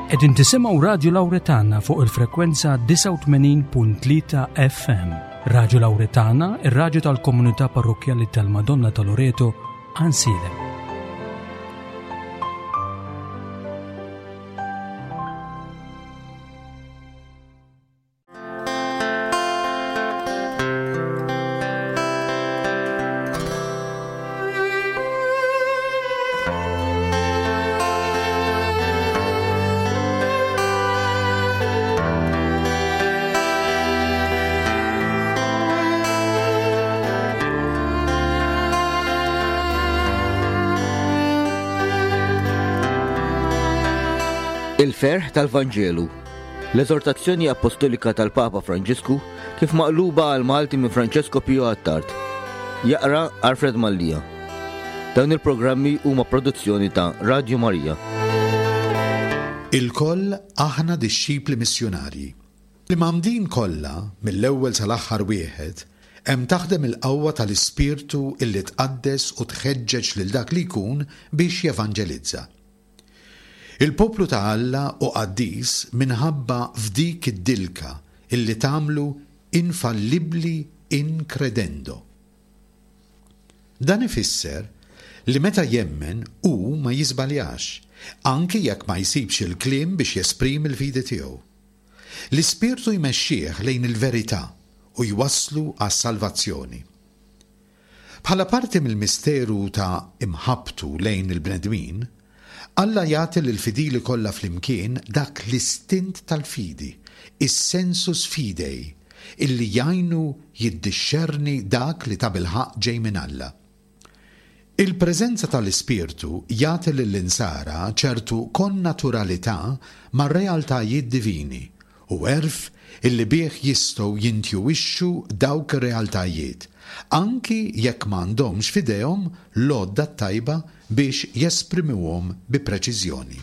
Qegħdin tisimgħu Radju Lawretana fuq il-frekwenza 89.3 FM. Radju Lawretana, ir-radju tal-Komunità Parrokjali tal-Madonna ta' Loreto, Ansilem. Il-ferħ tal-Vanġelu, l-eżortazzjoni apostolika tal-Papa Franġisku kif maqluba għal Malti minn Francesco Pio Attard. Jaqra Alfred Mallija. Dawn il-programmi huma produzzjoni ta' Radio Marija. Il-koll aħna dixxipli missjonarji. L-imamdin kollha mill-ewwel sal-aħħar wieħed hemm taħdem il-qawwa tal-Ispirtu illi tqaddes u tħeġġeġ lil dak li jkun biex jevanġelizza. Il-poplu ta' Alla u qaddis minħabba f'dik id-dilka illi tagħmlu infallibbli in credendo. Dan ifisser li meta jemmen hu ma jiżbaljax, anki jekk ma jsibx il-kliem biex jesprimi l-fidi tiegħu. L-Ispirtu jmexxih lejn il-verità u jwasslu għas-salvazzjoni. Bħala parti mill-misteru ta' imħabtu lejn il-bnedmin, Alla jagħti lill-fidili kollha flimkien dak l-istint tal-fidi, is-sensus fidei, illi jgħinu jiddixxerni dak li ta' bilħaq ġej minn Alla. Il-preżenza tal-Ispirtu jagħti lill-insara ċertu konnaturalità mar-realtajiet divini u għerf illi bih jistgħu jintjuwixxu dawk ir-realtajiet, anki jekk m'għandhomx f'idejhom l-għodda tajba biex jesprimuhom bi preċiżjoni.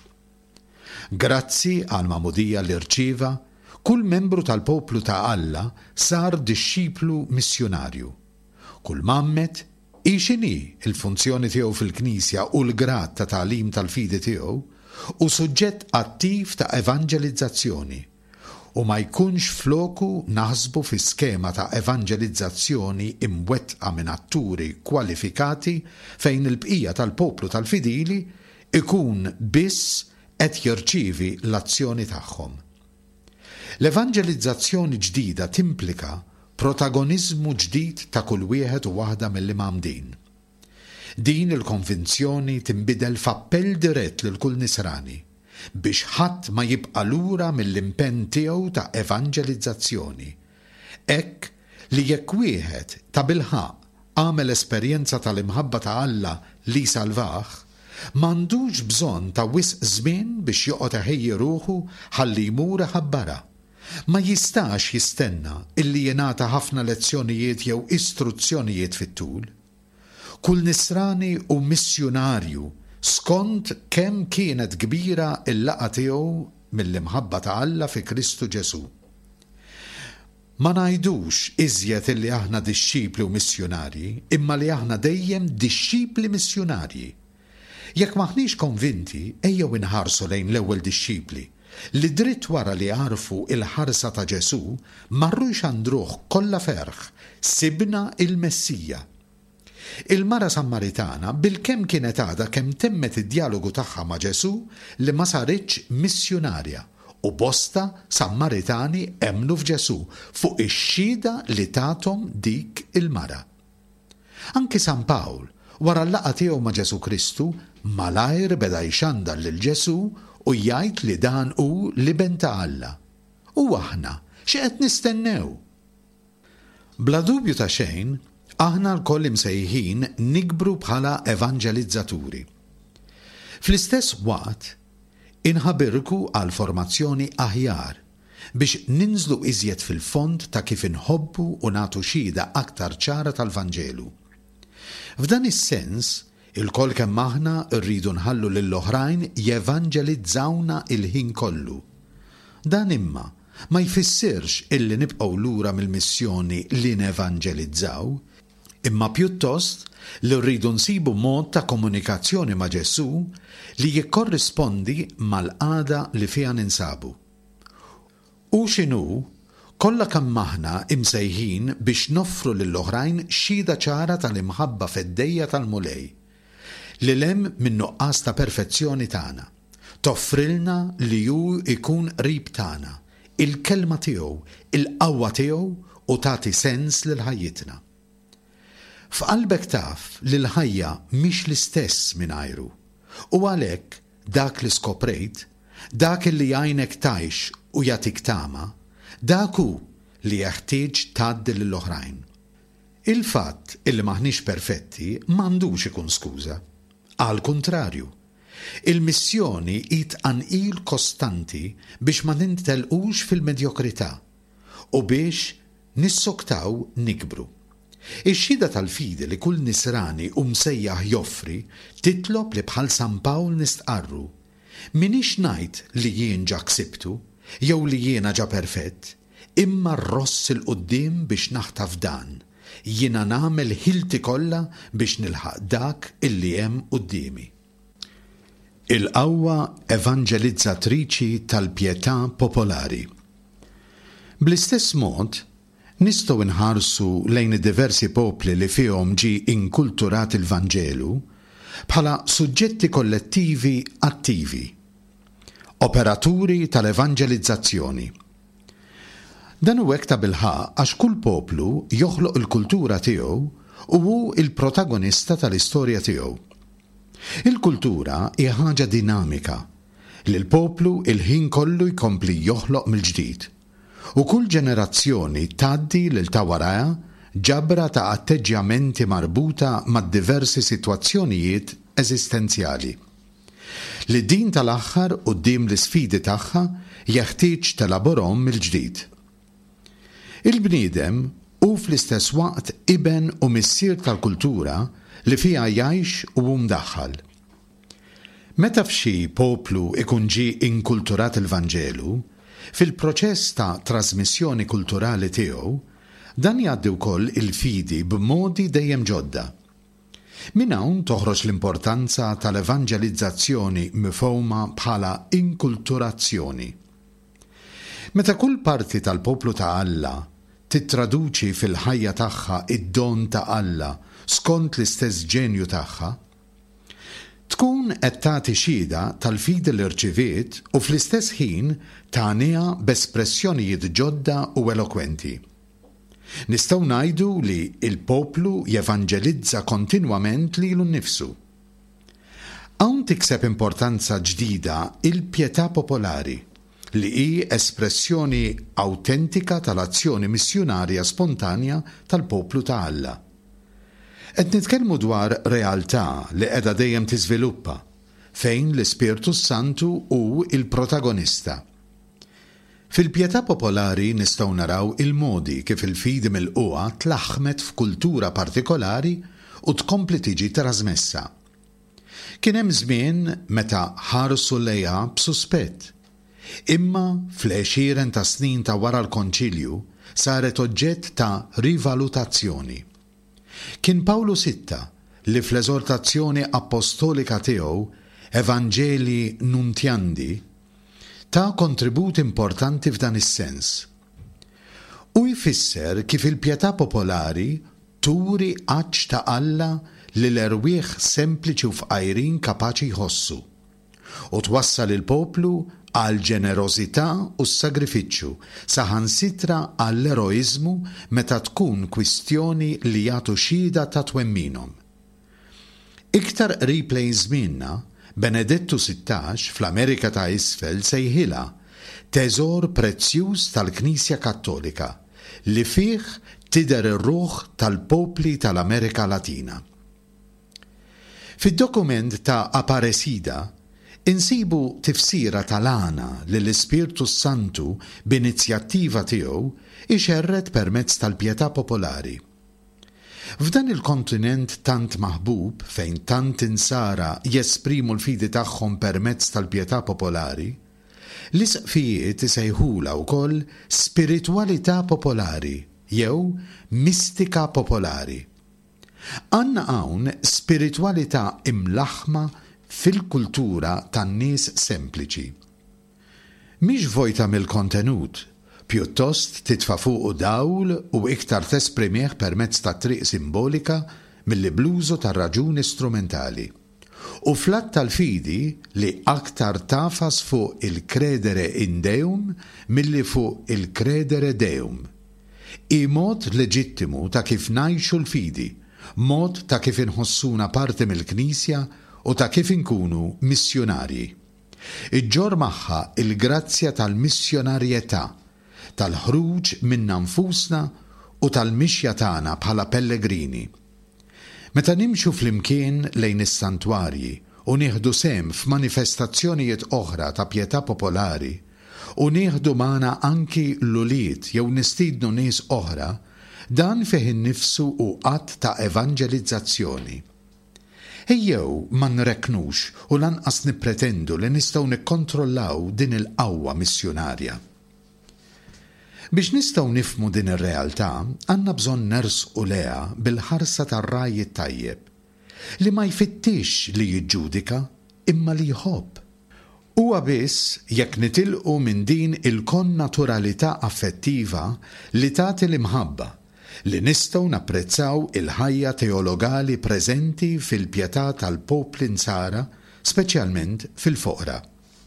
Grazzi għal mamudija li rċieva, kull membru tal-poplu ta' Alla sar dixxiplu missjonarju. Kull mammet ixini il-funzjoni tiegħu fil-Knisja u l-grad ta' tagħlim tal-fidi tiegħu u suġġett attiv ta' evanġelizzazzjoni. U ma jkunx floku naħsbu fi skema ta' evanġelizzazzjoni imwettqa minn atturi kwalifikati fejn il-bqija tal-poplu tal-fidili ikun biss qed jirċievi l-azzjoni tagħhom. L-evanġelizzazzjoni ġdida timplika protagonizmu ġdid ta' kull wieħed u waħda mill-imamdin. Din il-konvinzjoni tinbidel f'appell dirett lil kull nisrani biex ħadd ma jibqa' lura mill-impenn tiegħu ta' evanġelizzazzjoni. Hekk li jekk wieħed ta' bilħaq għamel esperjenza tal-imħabba ta' Alla li salvah, m'għandux bżonn ta' wisq żmien biex joqgħod iħejji ruħu ħalli jmur ħabbara. Ma jistax jistenna illi jingħata ħafna lezzjonijiet jew istruzzjonijiet fit-tul. Kull nisrani u missjonarju skont kemm kienet kbira il-laqa tiegħu mill-imħabba ta' Alla fi Kristu Ġesu. Ma ngħidux iżjed illi aħna dixxipli u missjonarji, imma li aħna dejjem dixxipli missjonarji. Jekk maħniex konvinti, ejjew inħarsu lejn l-ewwel dixxipli li dritt wara li għarfu il-ħarsa ta' Ġesu marrux għandruh kollha ferħ sibna il-Messija. Il-mara Sammaritana bil-kemm kienet għadha kemm temmet id-dialogu tagħha ma' Ġesu li ma saritx missjonarja u bosta Sammaritani emnu f'Ġesu fuq ix-xhieda li tagħthom dik il-mara. Anki San Pawl wara l-laqgħa tiegħu ma' Ġesu Kristu malajr beda jxandar lil Ġesu u jgħid li dan hu liben ta' Alla. U aħna x'qed nistennew? Bla dubju ta' xejn, aħna l-koll imsejħin nikbru bħala evanġelizzaturi. Fl-istess waqt, inħabirku għal formazzjoni aħjar biex ninżlu iżjed fil-fond ta' kif inħobbu u nagħtu xhieda aktar ċara tal-Vanġelu. F'dan is-sens, il-koll kemm aħna rridu nħallu lill-oħrajn jevanġelizzawna il-ħin kollu. Dan imma ma jfissirx illi nibqgħu lura mill-missjoni li nevanġelizzaw, imma pjuttost li rridu nsibu mod ta' komunikazzjoni ma' Ġesu li jikkorrispondi mal-qagħda li fiha ninsabu. U x'inhu kollha kemm aħna imsejħin biex noffru lill-oħrajn xhieda ċara tal-imħabba fed-dejja tal-mulej li lem min nuqqas ta' perfezzjoni tagħna. Toffrilna li hu ikun qrib tagħna, il-kelma tiegħu, il-qawwa tiegħu u tagħti sens lil ħajjitna. F'qalbek taf li l-ħajja mhix l-istess mingħajru u għalhekk dak li skoprejt, dak li għajnek tgħix u jagħtik tama, dak hu li jeħtieġ tgħaddi lill-oħrajn. Il-fatt illi maħniex perfetti m'għandux ikun skuża. Għal kuntrarju, il-missjoni tqanqil kostanti biex ma nintelqux fil-medjokrità u biex nissoktaw nikbru. Ix-xhieda tal-fidi li kull nisrani u msejjaħ joffri titlob li bħal San Pawl nistqarru. Minix ngħid li jien ġa ksibtu jew li jiena ġa perfett, imma rross il-qudiem biex naħtaf dan. Jiena nagħmel ħilti kollha biex nilħaq dak illi hemm quddiemi. Il-qawwa evanġelizzatriċi tal-pjetà popolari. Bl-istess mod, nistgħu nħarsu lejn id-diversi popli li fihom ġie inkulturat il-Vanġelu bħala suġġetti kollettivi attivi, operaturi tal-evanġelizzazzjoni. Dan hu hekk ta' bilħaq għax kull poplu joħloq il-kultura tiegħu u hu il-protagonista tal-istorja tiegħu. Il-kultura hija ħaġa dinamika li l-poplu il-ħin kollu jkompli joħloq mill-ġdid u kull ġenerazzjoni tgħaddi lil ta' warajha ġabra ta' atteġġjamenti marbuta mad diversi sitwazzjonijiet eżistenzjali. Li din tal-aħħar quddiem l-isfidi tagħha jeħtieġ telaborhom mill-ġdid. Il-bniedem hu fl-istess waqt iben u missier tal-kultura li fiha jgħix u mdaħħal. Meta f'xi poplu ikun ġie inkulturat il-Vanġelu, fil-proċess ta' trasmissjoni kulturali tiegħu, dan jgħaddi wkoll il-fidi b'modi dejjem ġodda. Minn hawn toħroġ l-importanza tal-evanġelizzazzjoni mifhuma bħala inkulturazzjoni. Meta kull parti tal-poplu ta' Alla titraduċi fil-ħajja tagħha id-don ta' Alla skont l-istess ġenju tagħha, tkun qed tagħti xhieda tal-fidi li rċiviet u fl-istess ħin tagħniha b'espressjonijiet ġodda u elokwenti. Nistgħu ngħidu li l-poplu jevanġelizza kontinwament lilu nnifsu. Hawn tikseb importanza ġdida il-pjetà popolari li hi espressjoni awtentika tal-azzjoni missjonarja spontanja tal-poplu ta' Alla. Qed nitkellmu dwar realtà li qiegħda dejjem tiżviluppa fejn l-Ispirtu Santu hu il-protagonista. Fil-pjetà popolari nistgħu naraw il-modi kif il-fidi milquha tlaħħmet f'kultura partikolari u tkompli tiġi trasmessa. Kien hemm żmien meta ħarsu lejha b'suspett, imma fl-20 ta' snin ta' wara l-Konċilju saret oġġett ta' rivalutazzjoni. Kien Pawlu Sitta li fl-eżortazzjoni apostolika tiegħu Evanġeli Nuntjandi ta' kontribut importanti f'dan is-sens. U jfisser kif il-pjetà popolari turi għaġġ ta' Alla li l-erwieħ sempliċi u fqajrin kapaċi jħossu u twassal il-poplu għal ġenerożità u s-sagrifiċċju saħansitra għall-eroiżmu meta tkun kwistjoni li jagħtu xhieda ta' twemminhom. Iktar qrib lejn żmienna, Benedettu 16 fl-Amerika ta' Isfel sejħilha teżor prezzjuż tal-Knisja Kattolika li fih tidher ir-ruħ tal-popli tal-Amerika Latina. Fid-dokument ta' Aparecida insibu tifsira tal-għana li l-Ispirtu Santu b'inizjattiva tiegħu ixerret permezz tal-pjetà popolari. F'dan il-kontinent tant maħbub fejn tant insara jesprimu l-fidi tagħhom permezz tal-pjetà popolari, l-isqfijiet isejħula wkoll spiritwalità popolari jew mistika popolari. Għanna hawn spiritualità imlaħma fil-kultura tan-nies sempliċi. Mhix vojta mill-kontenut, pjuttost titfa' fuqu dawl u iktar tesprimih permezz ta' triq simbolika milli blużu tar-raġuni strumentali. U flat tal-fidi li aktar tafas fuq il-credere in Deum milli fuq il-credere Deum. I mod leġittimu ta' kif ngħixu l-fidi, mod ta' kif inħossuna parti mill-Knisja u ta' kif inkunu missjonarji. Iġġor magħha il-grazzja tal-missjonarjetà, tal-ħruġ minna nfusna u tal-mixja tagħna bħala pellegrini. Meta nimxu flimkien lejn is-santwarji u nieħdu sehem f'manifestazzjonijiet oħra ta' pjetà popolari u nieħdu magħna anki l-ulied jew nistiednu nies oħra, dan fih innifsu u qatt ta' evanġelizzazzjoni. Ejjew ma nreknux u lanqas nippretendu li nistgħu nikkontrollaw din il-qawwa missjonarja. Biex nistgħu nifhmu din ir-realtà, għandna bżonn nersqu leha bil-ħarsa tar-raj tajjeb, li ma jfittix li jiġġudika imma li jħobb. Huwa biss jekk nitilqu minn din il-konnaturalità affettiva li tagħti l-imħabba li nistgħu napprezzaw il-ħajja teologali preżenti fil-pjetà tal-popli nsara, speċjalment fil-foqra.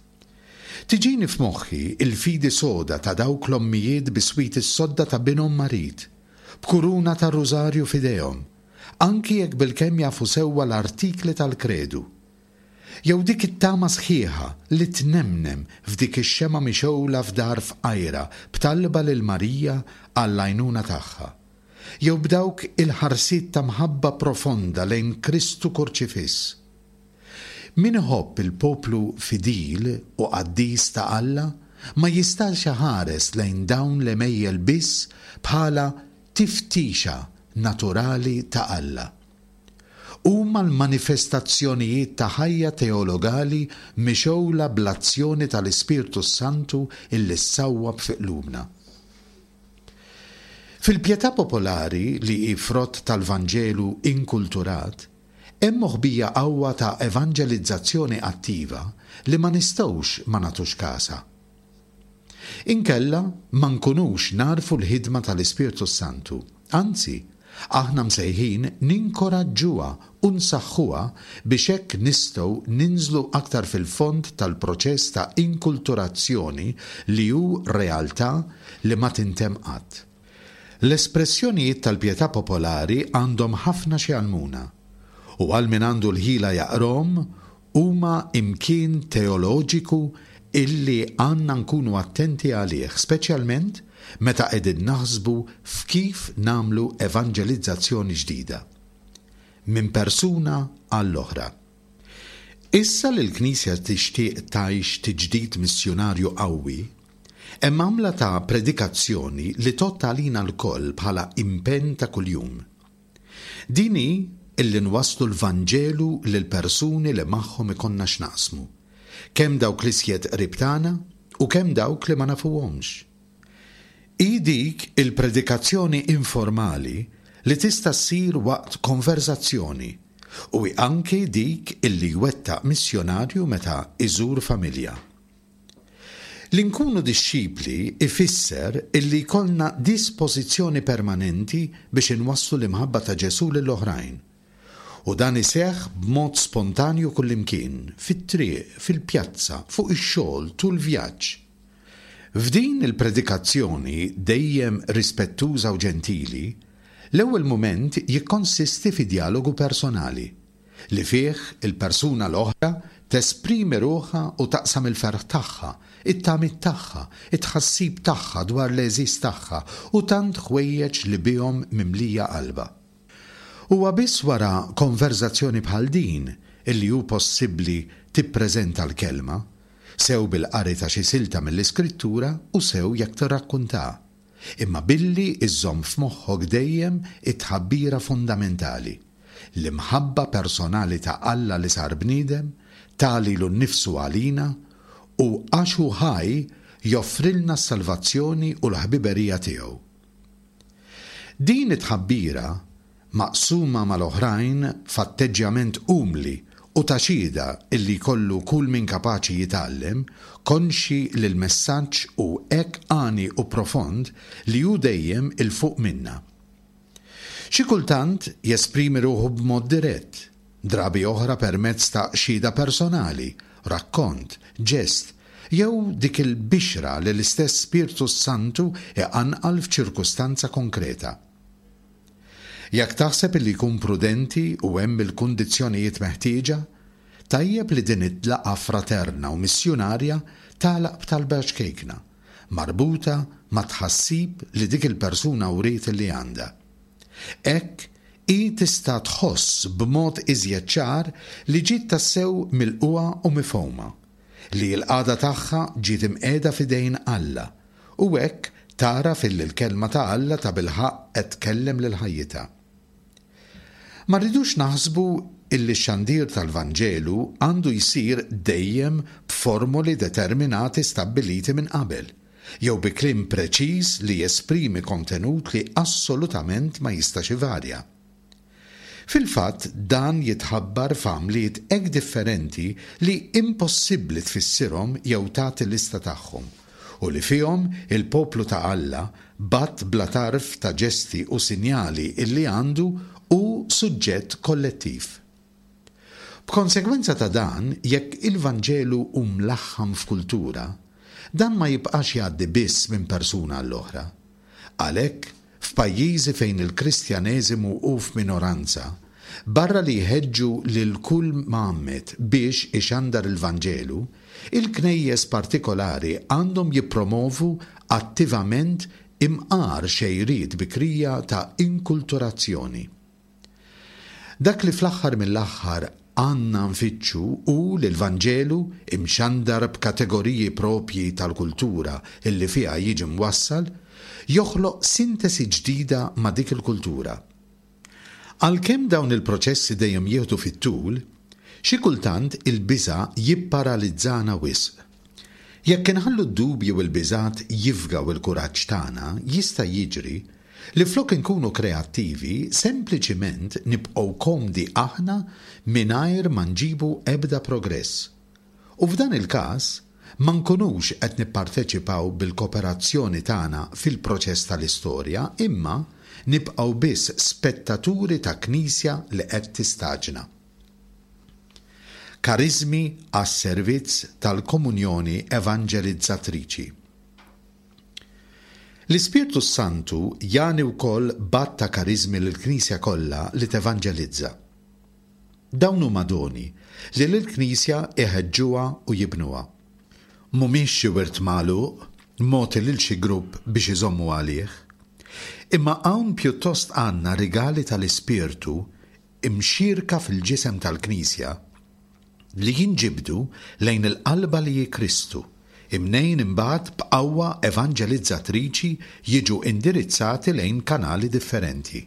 Tiġini f'moħħi il-fidi soda ta' dawk l-ommijiet biswit is-sodda ta' binhom marit, b'kuruna ta' rużarju f'idejhom, anki jekk bilkemm jafu sewwa l-artikli tal-kredu. Jew dik it-tama sħiħa li tnemnem f'dik ix-xema mixewla f'dar f'qajra b'talba lil Marija għall-għajnuna tagħha. Jew b'dawk il-ħarsiet ta' mħabba profonda lejn Kristu kurċifiss. Min iħobb il-poplu fidil u qaddis ta' Alla ma jistax ħares lejn dawn l-emejjel biss bħala tiftixa naturali ta' Alla. Huma l-manifestazzjonijiet ta' ħajja teologali mixewla bl-azzjoni tal-Ispirtu Santu illi ssawwab fi qlubna. Fil-pjetà popolari li hi frott tal-Vanġelu inkulturat, hemm moħbija qawwa ta' evanġelizzazzjoni attiva li ma nistgħux ma nagħtux kasha. Inkella ma nkunux narfu l-ħidma tal-Ispirtu Santu, anzi, aħna msejħin ninkoraġġuha u nsaħħuha biex hekk nistgħu ninżlu aktar fil-fond tal-proċess ta' inkulturazzjoni li hu realtà li ma tintemm qatt. L-espressjonijiet tal-pjetà popolari għandhom ħafna xi għalmuna u għal min għandu l-ħila jaqrom huma imkien teoloġiku illi għandna nkunu attenti għalih, speċjalment meta qegħdin naħsbu f'kif nagħmlu evanġelizzazzjoni ġdida minn persuna għall-oħra. Issa li l-Knisja tixtieq tgħix tiġdid missjonarju qawwi, hemm għamla ta' predikazzjoni li totta għalina l-koll bħala impenn ta' kuljum. Dini illi nwasslu l-Vanġelu lil persuni li magħhom ikonna x'naqsmu, kemm dawk li sjied qrib tagħna u kemm dawk li ma nafuhomx. I dik il-predikazzjoni informali li tista' ssir waqt konverzazzjoni u anke dik illi jwettaq missjonarju meta iżur familja. L-inkunu disċipli ifisser illi jkollna dispożizzjoni permanenti biex inwasslu l-imħabba ta' Ġesu lill-oħrajn. U dan iseħħ b'mod spontanju kullimkien, fit-triq, fil-pjazza, fuq ix-xogħol, tul vjaġġ. F'din il-predikazzjoni dejjem rispettuża u ġentili, l-ewwel mument jikkonsisti fi dialogu personali li fih il-persuna l-oħra tesprimi ruħha u taqsam il-ferħ tagħha, it-tamit tagħha, it-tħassib tagħha dwar l-eżis tagħha u tant ħwejjeġ li bihom mimlija qalba. Huwa biss wara konverzazzjoni bħal din illi hu possibbli tippreżenta l-kelma, sew bil-qari ta' xi silta mill-Iskrittura u sew jekk tirrakkuntha, imma billi iżżomm f'moħħok dejjem it-tħabbira fundamentali, l-imħabba personali ta' Alla li sar bniedem, tali l-nifsu għalina u għaxu ħaj joffrilna s-salvazzjoni u l-ħbiberija tiegħu. Din it-tħabbira maqsuma mal-oħrajn f'atteġġjament umli u ta' xhieda illi kollu kull min kapaċi jitgħallem, konxi lil messaġġ u hekk għani u profond li hu dejjem il fuq minna. Xi kultant jesprimi ruħu b'mod dirett, drabi oħra permezz ta' xhieda personali, rakkont, ġest, jew dik il-bixra li l-istess Spiritu Santu iqanqal f'ċirkustanza konkreta. Jekk taħseb li jkun prudenti u hemm il-kundizzjonijiet meħtieġa, tajjeb li din id-laqgħa fraterna u missjonarja tagħlaq b'talba xkejkna, marbuta ma' tħassib li dik il-persuna wriet li għandha. Hekk hi tista' tħoss b'mod iżjed ċar li ġiet tassew milquha u mifhuma, li l-qagħda tagħha ġiet imqiegħda f'idejn Alla u hekk tara fil-kelma ta' Alla ta' bilħaq qed tkellem lil ħajjitha. Ma rridux naħsbu illi x-xandir tal-Vanġelu għandu jsir dejjem b'formuli determinati stabbiliti minn qabel, jew bi kliem preċiż li jesprimi kontenut li assolutament ma jistax ivarja. Fil-fatt dan jitħabbar f'għamliet hekk differenti li impossibbli tfissirhom jew tagħti lista tagħhom u li fihom il-poplu ta' Alla batt bla tarf ta' ġesti u sinjali illi għandu u suġġett kollettiv. B'konsegwenza ta' dan, jekk il-Vanġelu mlaħħam f'kultura, dan ma jibqax jgħaddi biss minn persuna għall-oħra. Għalhekk, f'pajjiżi fejn il-Kristjaneżimu hu f'minoranza, barra li jħeġġu lil kull Muhammad biex ixandar il-Vanġelu, il-knejjes partikolari għandhom jippromovu attivament imqar xejriet bikrija ta' inkulturazzjoni. Dak li fl-aħħar mill-aħħar għandna nfittxu hu li l-Vanġelu imxandar b'kategoriji propji tal-kultura illi fiha jiġi mwassal, joħloq sintesi ġdida ma' dik il-kultura. Għalkemm dawn il-proċessi dejjem jieħdu fit-tul, xi kultant il-biża' jipparalizzana wisq. Jekk inħallu d-dubju u l-biżgħat jifgaw il-kuraġġ tagħna, jista' jiġri li flok inkunu kreattivi sempliċiment nibqgħu komdi aħna mingħajr ma nġibu ebda progress. U f'dan il-każ ma nkunux qed nipparteċipaw bil-kooperazzjoni tagħna fil-proċess tal-istorja, imma nibqgħu biss spettaturi ta' knisja li qed tistaġna. Karizmi għas-servizz tal-komunjoni evanġelizzatriċi. L-Ispirtu Santu jagħni wkoll batt ta' karizmi lill-Knisja kollha li tevanġelizza. Dawn huma doni li lill-Knisja iħeġġuha u jibnuha. Mhumiex xi wirt magħluq, moti lil xi grupp biex iżommu għalih, imma hawn pjuttost għandna rigali tal-Ispirtu imxierka fil-ġisem tal-Knisja li jinġibdu lejn il-qalba li hi Kristu, imnejn imbagħad b'qawwa evanġelizzatriċi jiġu indirizzati lejn kanali differenti.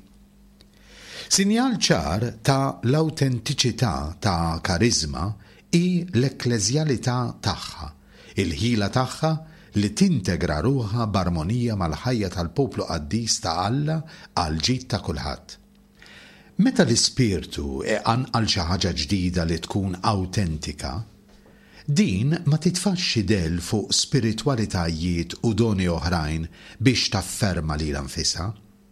Sinjal ċar ta' l-awtentiċità ta' karizma hi l-ekklezjalità tagħha, il-ħila tagħha li tintegra ruħha b'armonija mal-ħajja tal-poplu qaddis ta' Alla għal ġid ta' kulħadd. Meta l-Ispirtu iqanqal xi ħaġa ġdida li tkun awtentika, din ma titfax xidel fuq spiritwalitajiet u doni oħrajn biex tafferma lilha nfisha.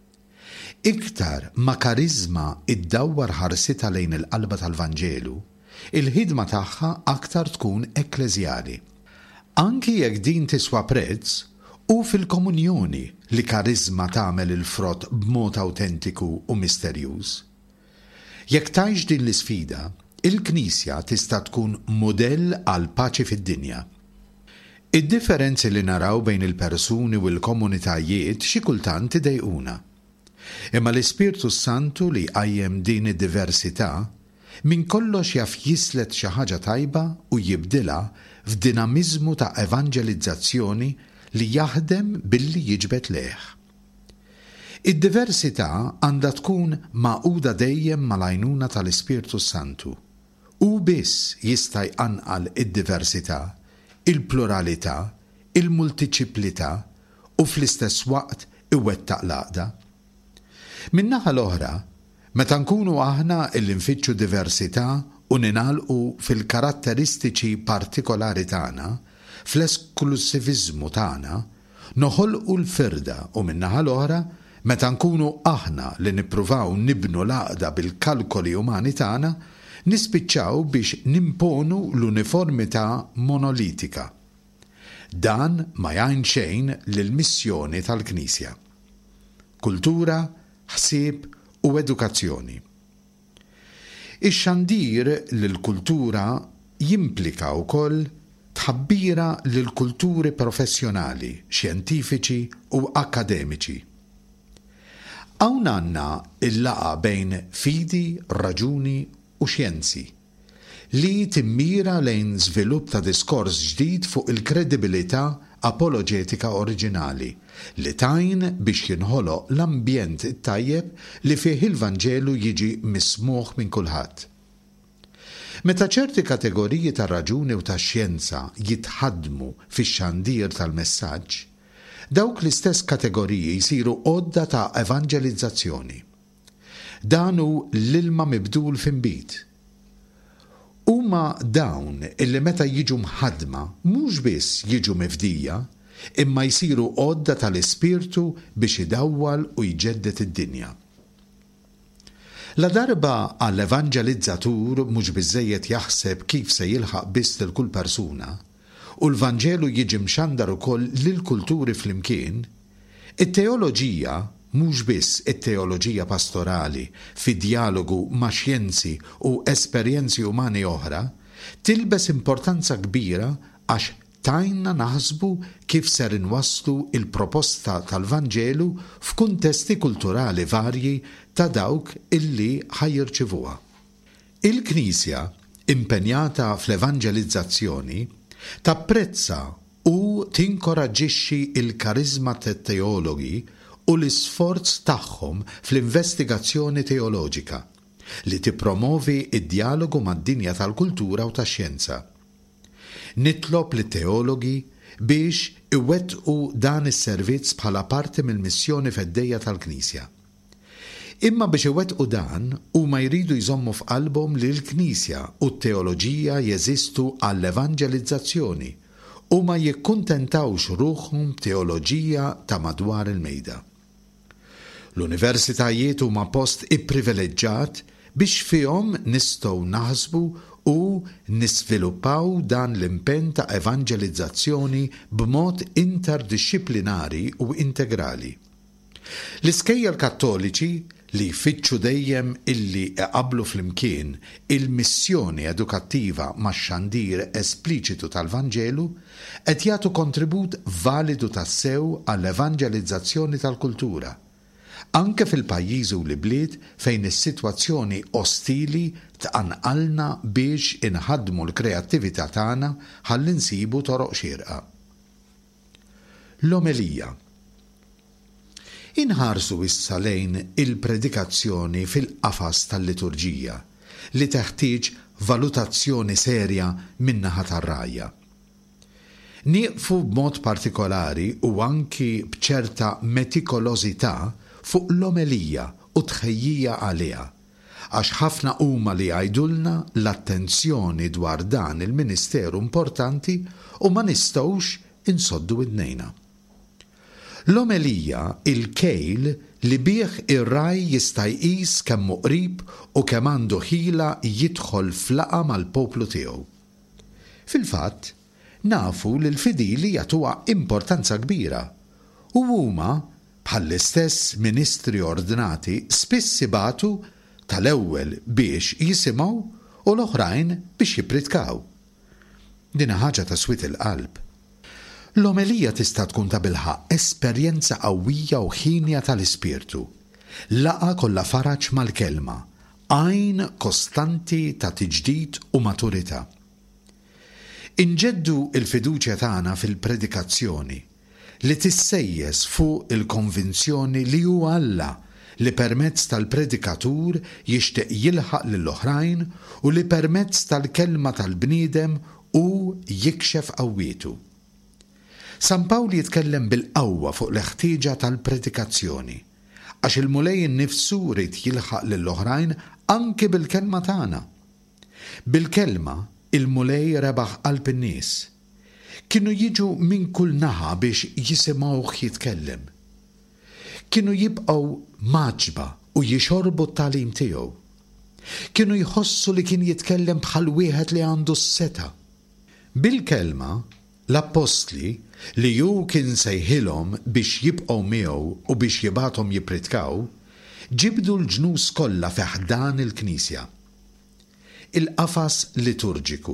Iktar ma karizma iddawwar ħarsitha lejn il-qalba tal-Vanġelu, il-ħidma tagħha aktar tkun ekklezjali. Anki jekk din tiswa prezz, u fil-komunjoni li karizma tagħmel il-frott b'mod awtentiku u misterjuż. Jekk tgħix din l-isfida, il-Knisja tista' tkun modell għal paċi fid-dinja. Id-differenzi li naraw bejn il-persuni u l-komunitajiet xi kultant idejquna. Imma l-Ispirtu Santu li qajjem din id-diversità minn kollox jaf jislet xi ħaġa tajba u jibdilha f'dinamiżmu ta' evanġelizzazzjoni li jaħdem billi jiġbed leħ. Id-diversità għandha tkun maquda dejjem mal-għajnuna tal-Ispirtu Santu. U biss jista' jqanqal id-diversità, il-pluralità, il-multiċiplità u fl-istess waqt iwettaq l-għaqda. Min-naħa l-oħra, Meta nkunu aħna illi nfittxu diversità u ninalqu fil-karatteristiċi partikolari tagħna, fl-esklusiviżmu tagħna, noħolqu l-firda u min-naħa l-oħra meta nkunu aħna li nippruvaw nibnu l-għaqda bil-kalkoli umani tagħna, nispiċċaw biex nimponu l-uniformità monolitika. Dan ma jgħin xejn lill-missjoni tal-Knisja. Kultura, ħsieb u edukazzjoni. Ix-xandir lill-kultura jimplika wkoll tħabbira lill-kulturi professjonali, xjentifiċi u akademiċi. Hawn għandna il-laqa bejn fidi, raġuni u xjenzi li timmira lejn żvilupp ta' diskors ġdid fuq il-kredibilità apoloġetika oriġinali li tajn biex jinħoloq l-ambjent tajjeb li fih il-Vanġelu jiġi mismuħ minn kulħadd. Meta ċerti kategoriji ta' raġuni u ta' xjenza jitħaddmu fix-xandir tal-messaġġ, dawk l-istess kategoriji jsiru għodda ta' evanġelizzazzjoni. Dan hu l-ilma mibdul f'inbit. Huma dawn illi meta jiġu mħaddma mhux biss jiġu mifdija, imma jsiru għodda tal-ispirtu biex idawwal u jġeddet id-dinja. La darba għall-evanġelizzatur mhux biżżejjed jaħseb kif se jilħaq biss lil kull persuna u l-Vanġelu jiġi mxandar ukoll lil kulturi flimkien, it-teoloġija mhux biss it-teoloġija pastorali fi dialogu ma' xjenzi u esperjenzi umani oħra, tilbes importanza kbira għax tajna naħsbu kif ser inwasslu il-proposta tal-Vanġelu f'kuntesti kulturali varji ta' dawk illi ħajjirċivuha. Il-Knisja, impenjata fl-evanġelizzazzjoni, tapprezza u tinkoraġġixxi il-karizma tat-teologi u l-isforz tagħhom fl-investigazzjoni teoloġika li tippromovi id-dialogu mad-dinja tal-kultura u tax-xjenza. Nitlob lit-teologi biex iwettqu dan is-servizz bħala parti mill-missjoni feddejja tal-Knisja. Imma biex iwettqu dan huma jridu jżommu f'qalbhom li l-Knisja u t-teoloġija jeżistu għall-evanġelizzazzjoni u ma jikkuntentawx ruħhom teoloġija ta' madwar il-mejda. L-universitajiet huma post ipprivileġġjat biex fihom nistgħu naħsbu u nisviluppaw dan l-impenn ta' evanġelizzazzjoni b'mod interdixxiplinari u integrali. L-iskejjel Kattoliċi li jfittxu dejjem illi iqabblu flimkien il-missjoni edukattiva max-xandir espliċitu tal-Vanġelu qed jagħtu kontribut validu tassew għall-evanġelizzazzjoni tal-kultura, anke fil-pajjiżi u l-bliet fejn is-sitwazzjoni ostili tqanqalna biex inħaddmu l-kreattività tagħna ħalli nsibu toroq xierqa. L-omelija. Inħarsu issa lejn il-predikazzjoni fil-qafas tal-liturġija li teħtieġ valutazzjoni serja min-naħa tar-rajja. Nieqfu b'mod partikolari u anki b'ċerta metikolożità fuq l-omelija u tħejjija għaliha, għax ħafna huma li jgħidulna l-attenzjoni dwar dan il-ministeru importanti u ma nistgħux insoddu widnejna. L-omelija il-kejl li bih ir-raj jista' jqis kemm qrib u kemm għandu ħila jidħol flaqa mal-poplu tiegħu. Fil-fatt, nafu li l-fidili jagħtuha importanza kbira u huma bħall-istess ministri ordinati spiss ibatu tal-ewwel biex jisimgħu u l-oħrajn biex jippritkaw. Din ħaġa ta' swit il-qalb. L-omelija tista' tkun ta' bilħaq esperjenza qawwija u ħinja tal-ispirtu, laqa kollha faraġ mal-kelma, għajn kostanti ta' tiġdid u maturità. Inġeddu il-fiduċja tagħna fil-predikazzjoni li tissejjes fuq il-konvinzjoni li huwa Alla li permezz tal-predikatur jixtieq jilħaq lill-oħrajn u li permezz tal-kelma tal-bniedem u jikxef qawwietu. San Pawl jitkellem bil-qawwa fuq l-ħtieġa tal-predikazzjoni għax il-mulej innifsu rrid jilħaq lill-oħrajn anke bil-kelma tagħna. Bil-kelma il-mulej rebaħ qalb in-nies. Kienu jiġu minn kull naħa biex jisimgħuh jitkellem. Kienu jibqgħu maġba u jixorbu t-tagħlim tiegħu. Kienu jħossu li kien jitkellem bħal wieħed li għandu s-seta. Bil-kelma l-apostli li ju kien sejħilhom biex jibqgħu miegħu u biex jibgħathom jippritkaw, ġibdu l-ġnus kollha fi ħdan il-Knisja. Il-qafas liturġiku.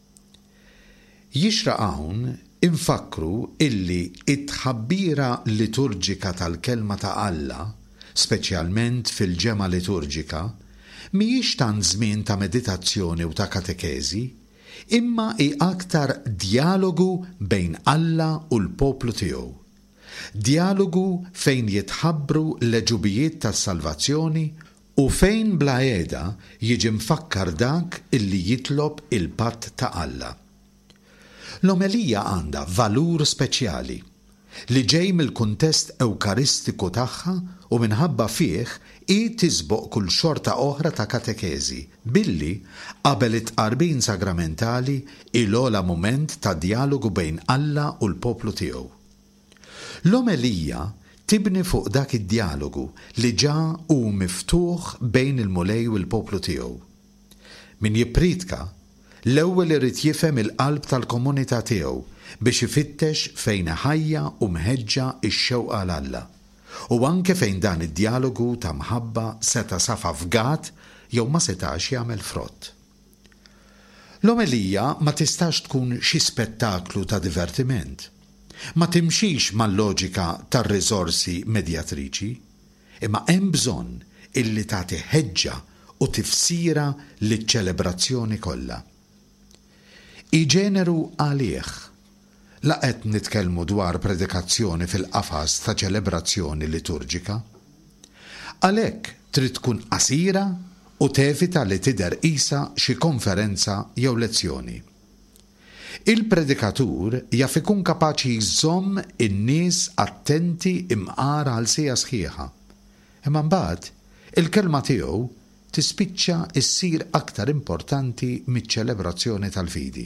Jixraq hawn infakru illi it-tħabbira liturġika tal-kelma ta' Alla, speċjalment fil-ġemgħa liturġika, mhijiex tant żmien ta' meditazzjoni u ta' katekeżi, imma hi aktar dialogu bejn Alla u l-poplu tiegħu. Dialogu fejn jitħabbru l-leġubijiet tas-salvazzjoni u fejn bla għeda jiġi mfakkar dak illi jitlob il-patt ta' Alla. L-omelija għandha valur speċjali li ġej mill-kuntest ewkaristiku tagħha u minħabba fih i tisboq kull xorta oħra ta' katekeżi billi qabel it-tqarbin sagramentali il-ogħla mument ta' dialogu bejn Alla u l-poplu tiegħu. L-omelija tibni fuq dak id-dialogu li ġa u miftuħ bejn il-mulej u l-poplu tiegħu. Min jippritka l-ewwel irid jifhem il-qalb tal-komunità tiegħu biex ifittex fejn ħajja u mħeġġa x-xewqa l-Alla u anke fejn dan id-dialogu ta' mħabba seta' saf afgat jew ma setax jagħmel frott. L-omelija ma tistax tkun xi spettaklu ta' divertiment. Ma timxix mal-loġika tar-riżorsi medjatriċi, imma hemm bżonn illi tagħti ħeġġa u tifsira liċ-ċelebrazzjoni kollha. Iġeneru għalih la qed nitkellmu dwar predikazzjoni fil-qafas ta' ċelebrazzjoni liturġika. Għalhekk trid tkun qasira u tevita li tidher qisha xi konferenza jew lezzjoni. Il-predikatur jaf ikun kapaċi jżomm in-nies attenti imqara għal sija sħiħa. Imma mbagħad il-kelma tiegħu tispiċċa ssir aktar importanti miċ-ċelebrazzjoni tal-fidi.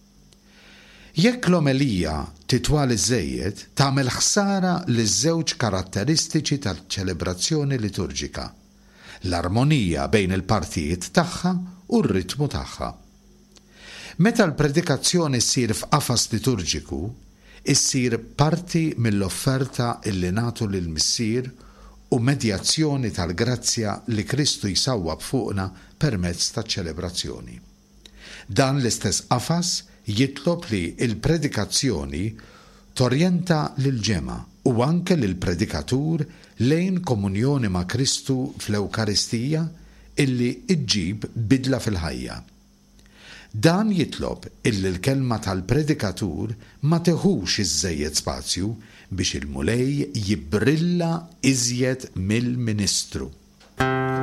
Jekk l-omelija titwal iż-żejjed tagħmel ħsara liż-żewġ karatteristiċi tal-ċelebrazzjoni liturġika, l-armonija bejn il-partijiet tagħha u r-ritmu tagħha. Meta l-predikazzjoni ssir f'qafas liturġiku, issir parti mill-offerta illi nagħtu lill-missier u medjazzjoni tal-grazzja li Kristu jsawwab fuqna permezz taċ-ċelebrazzjoni. Dan l-istess qafas jitlob li il-predikazzjoni torjenta lil-ġemgħa u anke lill-predikatur lejn komunjoni ma' Kristu fl-Ewkaristija illi iġġib bidla fil-ħajja. Dan jitlob illi l-kelma tal-predikatur ma teħux iż-żejjed spazju biex il-mulej jibbrilla iżjed mill-ministru.